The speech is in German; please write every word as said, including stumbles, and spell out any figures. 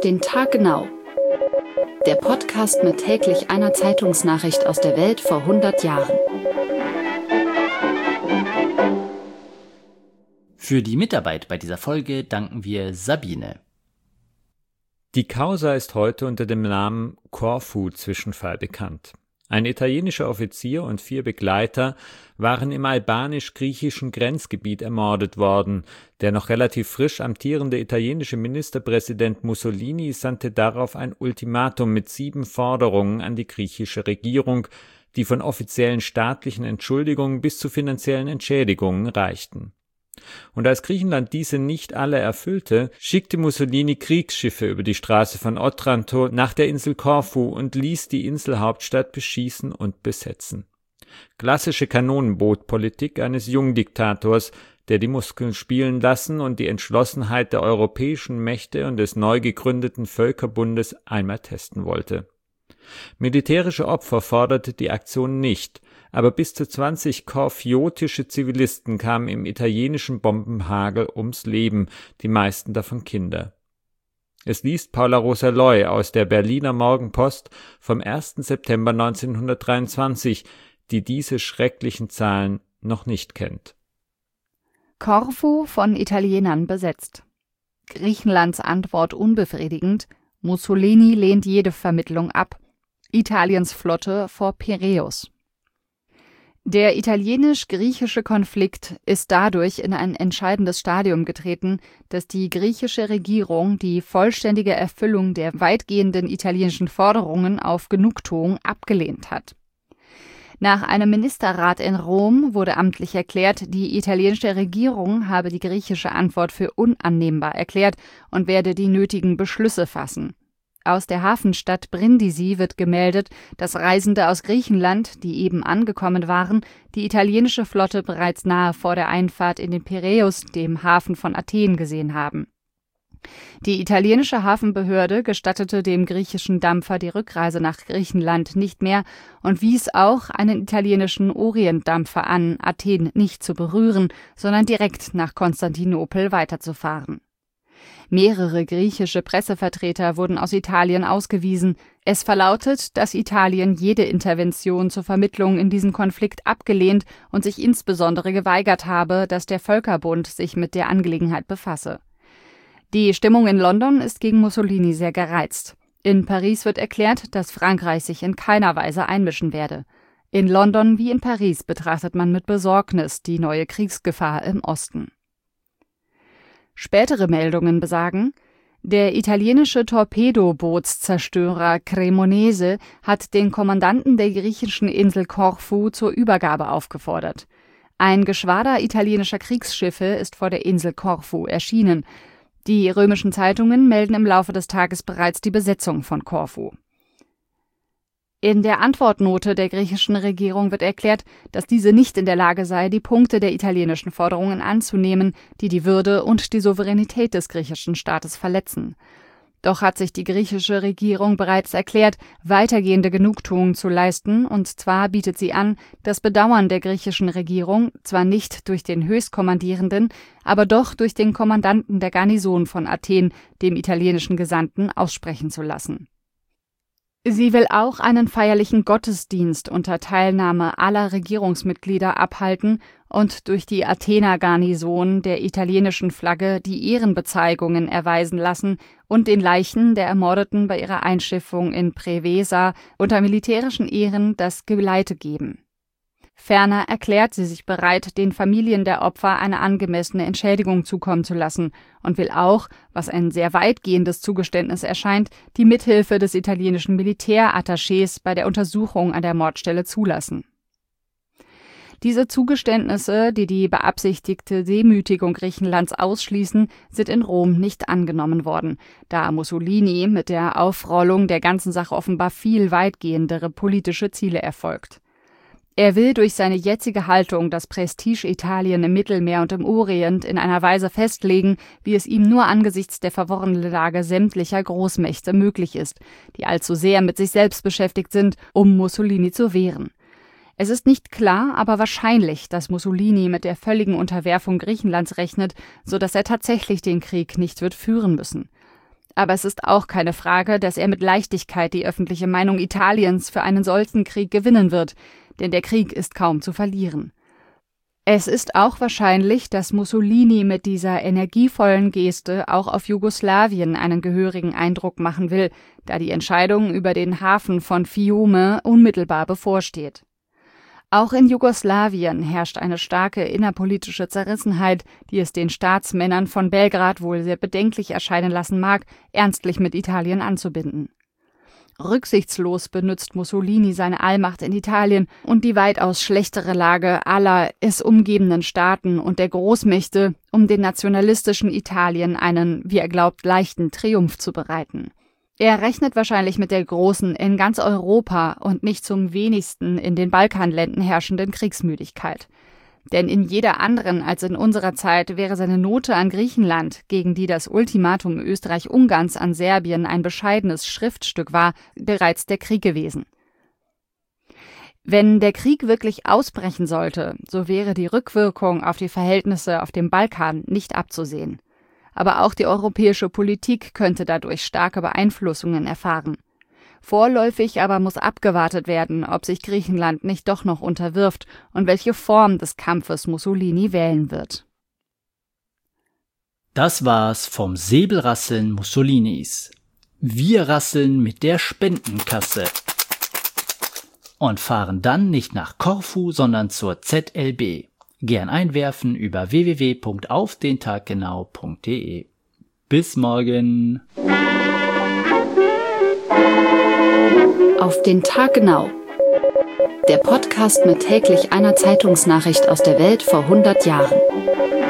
Auf den Tag genau. Der Podcast mit täglich einer Zeitungsnachricht aus der Welt vor hundert Jahren. Für die Mitarbeit bei dieser Folge danken wir Sabine. Die Causa ist heute unter dem Namen Korfu-Zwischenfall bekannt. Ein italienischer Offizier und vier Begleiter waren im albanisch-griechischen Grenzgebiet ermordet worden. Der noch relativ frisch amtierende italienische Ministerpräsident Mussolini sandte darauf ein Ultimatum mit sieben Forderungen an die griechische Regierung, die von offiziellen staatlichen Entschuldigungen bis zu finanziellen Entschädigungen reichten. Und als Griechenland diese nicht alle erfüllte, schickte Mussolini Kriegsschiffe über die Straße von Otranto nach der Insel Korfu und ließ die Inselhauptstadt beschießen und besetzen. Klassische Kanonenbootpolitik eines Jungdiktators, der die Muskeln spielen lassen und die Entschlossenheit der europäischen Mächte und des neu gegründeten Völkerbundes einmal testen wollte. Militärische Opfer forderte die Aktion nicht, aber bis zu zwanzig korfiotische Zivilisten kamen im italienischen Bombenhagel ums Leben, die meisten davon Kinder. Es liest Paula Rosa Loy aus der Berliner Morgenpost vom ersten September neunzehnhundertdreiundzwanzig, die diese schrecklichen Zahlen noch nicht kennt. Korfu von Italienern besetzt. Griechenlands Antwort unbefriedigend. Mussolini lehnt jede Vermittlung ab. Italiens Flotte vor Piräus. Der italienisch-griechische Konflikt ist dadurch in ein entscheidendes Stadium getreten, dass die griechische Regierung die vollständige Erfüllung der weitgehenden italienischen Forderungen auf Genugtuung abgelehnt hat. Nach einem Ministerrat in Rom wurde amtlich erklärt, die italienische Regierung habe die griechische Antwort für unannehmbar erklärt und werde die nötigen Beschlüsse fassen. Aus der Hafenstadt Brindisi wird gemeldet, dass Reisende aus Griechenland, die eben angekommen waren, die italienische Flotte bereits nahe vor der Einfahrt in den Piräus, dem Hafen von Athen, gesehen haben. Die italienische Hafenbehörde gestattete dem griechischen Dampfer die Rückreise nach Griechenland nicht mehr und wies auch einen italienischen Orientdampfer an, Athen nicht zu berühren, sondern direkt nach Konstantinopel weiterzufahren. Mehrere griechische Pressevertreter wurden aus Italien ausgewiesen. Es verlautet, dass Italien jede Intervention zur Vermittlung in diesem Konflikt abgelehnt und sich insbesondere geweigert habe, dass der Völkerbund sich mit der Angelegenheit befasse. Die Stimmung in London ist gegen Mussolini sehr gereizt. In Paris wird erklärt, dass Frankreich sich in keiner Weise einmischen werde. In London wie in Paris betrachtet man mit Besorgnis die neue Kriegsgefahr im Osten. Spätere Meldungen besagen, der italienische Torpedoboots-Zerstörer Cremonese hat den Kommandanten der griechischen Insel Korfu zur Übergabe aufgefordert. Ein Geschwader italienischer Kriegsschiffe ist vor der Insel Korfu erschienen. Die römischen Zeitungen melden im Laufe des Tages bereits die Besetzung von Korfu. In der Antwortnote der griechischen Regierung wird erklärt, dass diese nicht in der Lage sei, die Punkte der italienischen Forderungen anzunehmen, die die Würde und die Souveränität des griechischen Staates verletzen. Doch hat sich die griechische Regierung bereits erklärt, weitergehende Genugtuung zu leisten, und zwar bietet sie an, das Bedauern der griechischen Regierung zwar nicht durch den Höchstkommandierenden, aber doch durch den Kommandanten der Garnison von Athen, dem italienischen Gesandten, aussprechen zu lassen. Sie will auch einen feierlichen Gottesdienst unter Teilnahme aller Regierungsmitglieder abhalten und durch die Athener Garnison der italienischen Flagge die Ehrenbezeigungen erweisen lassen und den Leichen der Ermordeten bei ihrer Einschiffung in Prevesa unter militärischen Ehren das Geleite geben. Ferner erklärt sie sich bereit, den Familien der Opfer eine angemessene Entschädigung zukommen zu lassen und will auch, was ein sehr weitgehendes Zugeständnis erscheint, die Mithilfe des italienischen Militärattachés bei der Untersuchung an der Mordstelle zulassen. Diese Zugeständnisse, die die beabsichtigte Demütigung Griechenlands ausschließen, sind in Rom nicht angenommen worden, da Mussolini mit der Aufrollung der ganzen Sache offenbar viel weitgehendere politische Ziele erfolgt. Er will durch seine jetzige Haltung das Prestige Italien im Mittelmeer und im Orient in einer Weise festlegen, wie es ihm nur angesichts der verworrenen Lage sämtlicher Großmächte möglich ist, die allzu sehr mit sich selbst beschäftigt sind, um Mussolini zu wehren. Es ist nicht klar, aber wahrscheinlich, dass Mussolini mit der völligen Unterwerfung Griechenlands rechnet, so dass er tatsächlich den Krieg nicht wird führen müssen. Aber es ist auch keine Frage, dass er mit Leichtigkeit die öffentliche Meinung Italiens für einen solchen Krieg gewinnen wird, denn der Krieg ist kaum zu verlieren. Es ist auch wahrscheinlich, dass Mussolini mit dieser energievollen Geste auch auf Jugoslawien einen gehörigen Eindruck machen will, da die Entscheidung über den Hafen von Fiume unmittelbar bevorsteht. Auch in Jugoslawien herrscht eine starke innerpolitische Zerrissenheit, die es den Staatsmännern von Belgrad wohl sehr bedenklich erscheinen lassen mag, ernstlich mit Italien anzubinden. Rücksichtslos benutzt Mussolini seine Allmacht in Italien und die weitaus schlechtere Lage aller es umgebenden Staaten und der Großmächte, um den nationalistischen Italien einen, wie er glaubt, leichten Triumph zu bereiten. Er rechnet wahrscheinlich mit der großen, in ganz Europa und nicht zum wenigsten in den Balkanländern herrschenden Kriegsmüdigkeit. Denn in jeder anderen als in unserer Zeit wäre seine Note an Griechenland, gegen die das Ultimatum Österreich-Ungarns an Serbien ein bescheidenes Schriftstück war, bereits der Krieg gewesen. Wenn der Krieg wirklich ausbrechen sollte, so wäre die Rückwirkung auf die Verhältnisse auf dem Balkan nicht abzusehen. Aber auch die europäische Politik könnte dadurch starke Beeinflussungen erfahren. Vorläufig aber muss abgewartet werden, ob sich Griechenland nicht doch noch unterwirft und welche Form des Kampfes Mussolini wählen wird. Das war's vom Säbelrasseln Mussolinis. Wir rasseln mit der Spendenkasse und fahren dann nicht nach Korfu, sondern zur Z L B. Gern einwerfen über w w w punkt auf den tag genau punkt d e. Bis morgen. Auf den Tag genau. Der Podcast mit täglich einer Zeitungsnachricht aus der Welt vor hundert Jahren.